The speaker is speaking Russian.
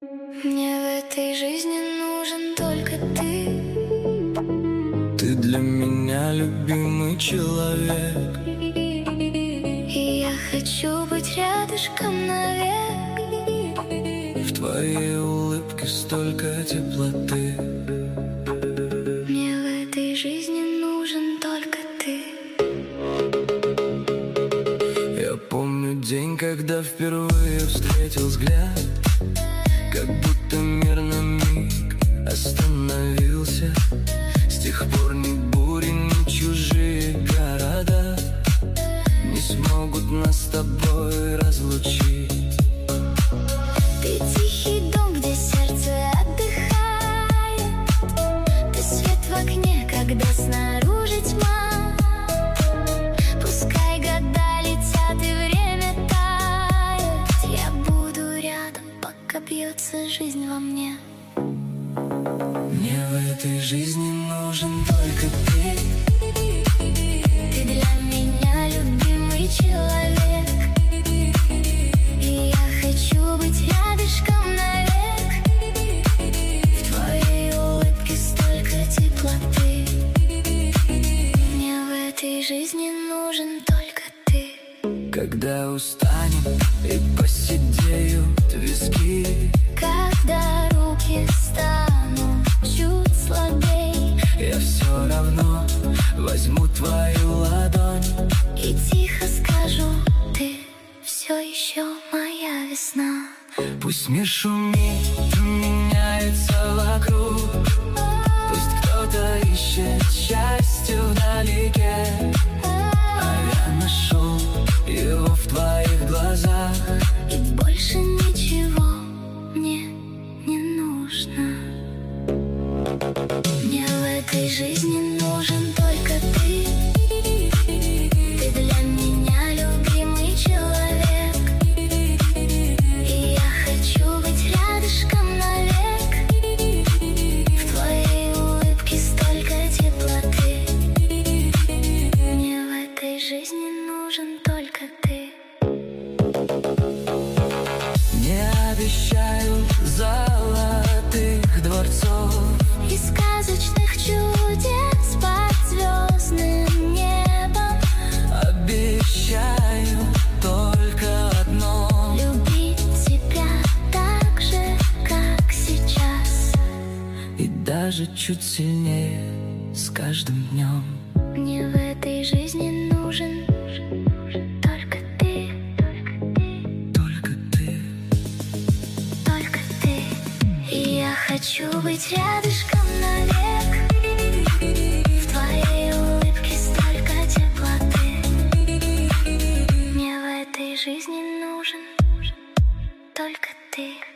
Мне в этой жизни нужен только ты. Ты для меня любимый человек, И я хочу быть рядышком навек. в твоей улыбке столько теплоты. Мне в этой жизни нужен только ты. Я помню день, когда впервые встретил взгляд, как будто мир на миг остановился. С тех пор ни бури, ни чужие города не смогут нас с тобой разлучить. Ты тихий дом, где сердце отдыхает. Ты свет в окне, когда снаружи тьма. Пускай года летят и время тает, я буду рядом, пока бьется жизнь во мне. Мне в этой жизни нужен только ты. Ты для меня любимый человек, и я хочу быть рядышком навек. В твоей улыбке столько теплоты. Мне в этой жизни нужен только ты. Когда устанем и посидеют виски, Когда руки станут чуть слабей, я все равно возьму твою ладонь и тихо скажу: ты все еще моя весна. Пусть мир шумит, меняется вокруг, пусть кто-то ищет счастье вдалеке, а я нашел его в твоих глазах. И больше ничего мне не нужно. Мне в этой жизни нужен только ты. Ты для меня любимый человек, и я хочу быть рядышком навек. В твоей улыбке столько теплоты. Мне в этой жизни нужен только ты. Не обещаю золотых дворцов И сказочных чудес под звездным небом. обещаю только одно: Любить тебя так же, как сейчас. и даже чуть сильнее с каждым днем. Мне в этой жизни нужен только ты. Только ты. Только ты. И я хочу быть рядышком навек. В твоей улыбке столько теплоты. Мне в этой жизни нужен только ты.